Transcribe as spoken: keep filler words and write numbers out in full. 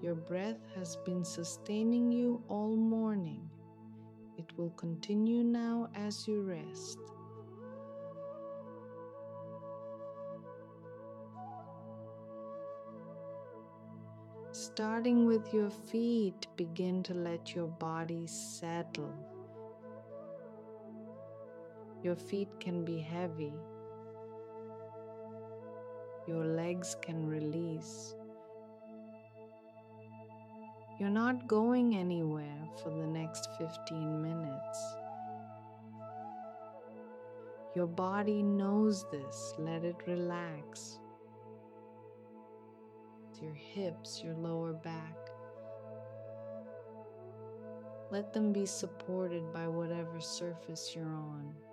Your breath has been sustaining you all morning. It will continue now as you rest. Starting with your feet, begin to let your body settle. Your feet can be heavy. Your legs can release. You're not going anywhere for the next fifteen minutes. Your body knows this. Let it relax. Your hips, your lower back. Let them be supported by whatever surface you're on.